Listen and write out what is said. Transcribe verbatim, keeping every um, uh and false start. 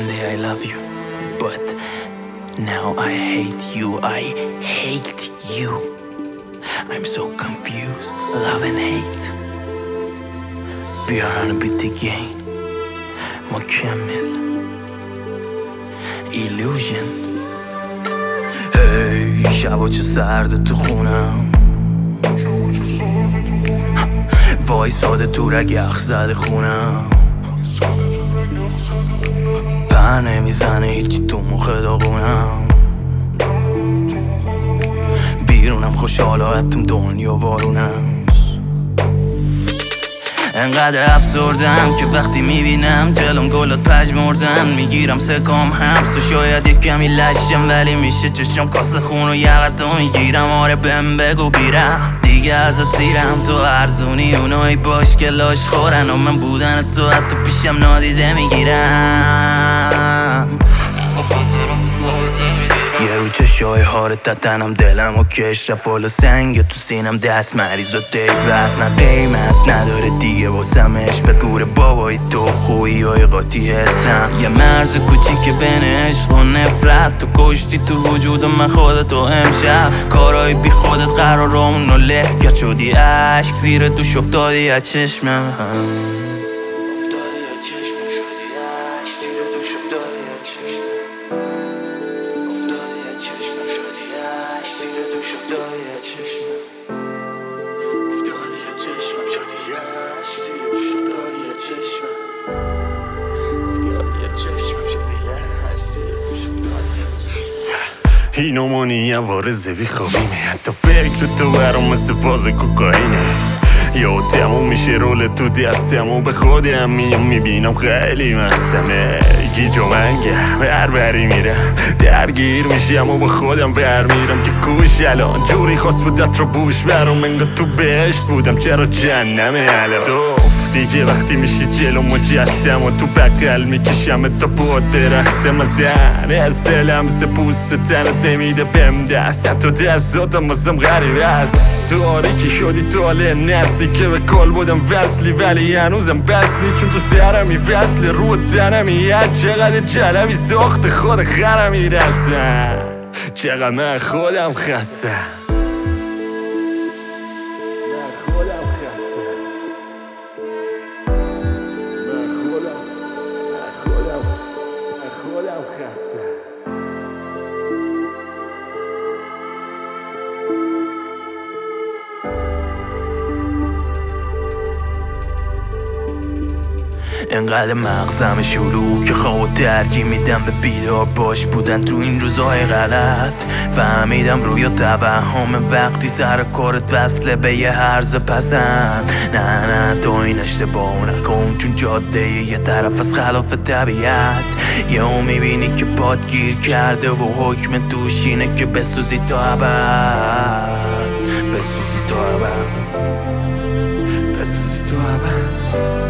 One day I love you, but now I hate you. I hate you. I'm so confused. Love and hate. We are on a bit again. مكمل Illusion. Hey, شبا چه سرده تو خونم، وای ساده تو رگ یخ زده خونم، پر نمیزنه هیچی تو مخ داغونم، بیرونم خوشحالا اتم دنیا وارونم. انقدر افسردم که وقتی میبینم جلوم گلات پژمردن، میگیرم سکام حبس و شاید یک کمی لشم، ولی میشه چشم کاسه خون و یقتو میگیرم. آره بهم بگو بیرم دیگه ازت زیرم، تو ارزونی اونایی باش که لاش خورن و من بودن تو حتی پیشم نادیده میگیرم. یه رو چشای هارت تتنم دلم و کش رفال و سنگ تو سینم دست مریض و دیورت نه قیمت نداره دیگه واسمش فکر بابای تو خویی های قاطی هستم. یه مرز کوچیک بین عشق و نفرت تو کشتی تو وجود من خودتو امشب، کارهای بی خودت قرارمون رو له کرد، شدی عشق زیر دوش افتادی از چشمم. اینو مانی یه وارزه بی خوابیمه، حتی فکر تو برام مثل فاز کوکاینه. یا تموم میشه رول تو دستم و به خودم میام میبینم خیلی مستمه. گیج و منگه بربری میرم درگیر میشم و به خودم برمیرم که کوش الان جوری خواست بودت رو بوش برام انگار تو بهشت بودم چرا جهنمه الان. تو افتی که وقتی میشی جلو مجسم و تو بقل میکشم تا بود رقصم زن از دلم سه پوست تنت نمیده بهم دست، حتی دستاتم بازم غریبه هست. تو آریکی شدی تو حاله نسلی که به کل بودم وصلی ولی هنوزم بسلی، چون تو سرمی وصلی رو تنمی یه چقدر جلمی ساخت خود خرمی رسمه، چقدر من خودم خسته. انقدر مغزم شروع که خواب ترجیح میدم به بیدار باش بودن تو این روزهای غلط. فهمیدم روی توهم وقتی سر کارت وصله به یه هرز پسند. نه نه تو این اشتباه نکن، چون جاده یه طرف از خلاف طبیعت. یه او میبینی که پات گیر کرده و حکم توش اینه که بسوزی تا ابد، بسوزی تا ابد، بسوزی تا ابد.